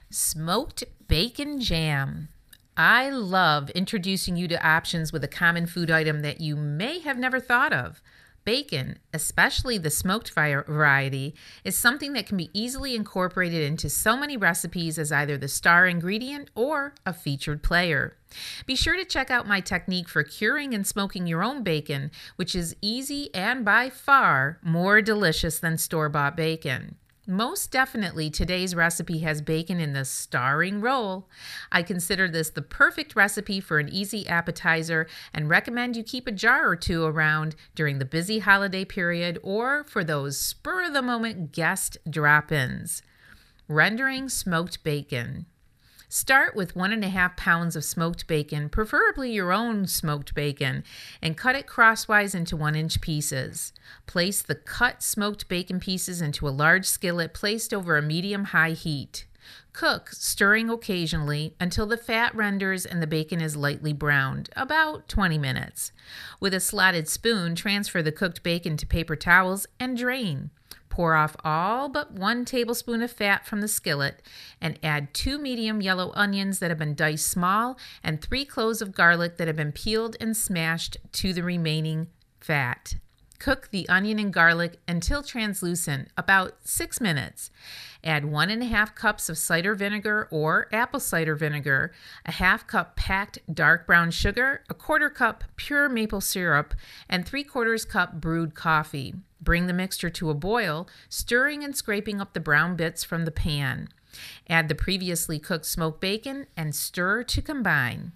Smoked bacon jam. I love introducing you to options with a common food item that you may have never thought of. Bacon, especially the smoked variety, is something that can be easily incorporated into so many recipes as either the star ingredient or a featured player. Be sure to check out my technique for curing and smoking your own bacon, which is easy and by far more delicious than store-bought bacon. Most definitely, today's recipe has bacon in the starring role. I consider this the perfect recipe for an easy appetizer and recommend you keep a jar or two around during the busy holiday period or for those spur-of-the-moment guest drop-ins. Rendering smoked bacon. Start with 1.5 pounds of smoked bacon, preferably your own smoked bacon, and cut it crosswise into 1-inch pieces. Place the cut smoked bacon pieces into a large skillet placed over a medium-high heat. Cook, stirring occasionally, until the fat renders and the bacon is lightly browned, about 20 minutes. With a slotted spoon, transfer the cooked bacon to paper towels and drain. Pour off all but 1 tablespoon of fat from the skillet and add 2 medium yellow onions that have been diced small and 3 cloves of garlic that have been peeled and smashed to the remaining fat. Cook the onion and garlic until translucent, about 6 minutes. Add 1.5 cups of cider vinegar or apple cider vinegar, a 1/2 cup packed dark brown sugar, a 1/4 cup pure maple syrup, and 3/4 cup brewed coffee. Bring the mixture to a boil, stirring and scraping up the brown bits from the pan. Add the previously cooked smoked bacon and stir to combine.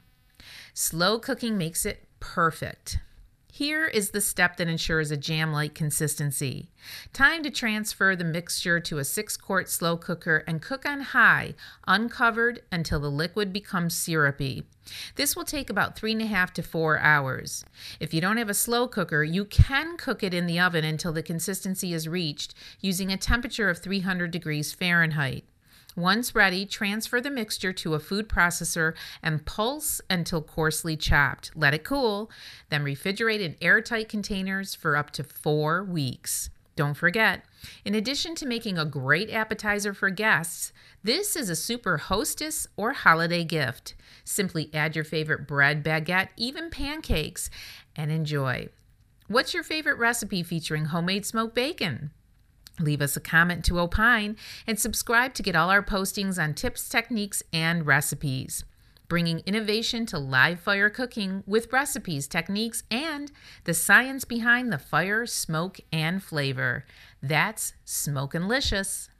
Slow cooking makes it perfect. Here is the step that ensures a jam-like consistency. Time to transfer the mixture to a 6-quart slow cooker and cook on high, uncovered, until the liquid becomes syrupy. This will take about 3.5 to 4 hours. If you don't have a slow cooker, you can cook it in the oven until the consistency is reached using a temperature of 300 degrees Fahrenheit. Once ready, transfer the mixture to a food processor and pulse until coarsely chopped. Let it cool, then refrigerate in airtight containers for up to 4 weeks. Don't forget, in addition to making a great appetizer for guests, this is a super hostess or holiday gift. Simply add your favorite bread, baguette, even pancakes, and enjoy. What's your favorite recipe featuring homemade smoked bacon? Leave us a comment to opine and subscribe to get all our postings on tips, techniques, and recipes. Bringing innovation to live fire cooking with recipes, techniques, and the science behind the fire, smoke, and flavor. That's Smokin'Licious.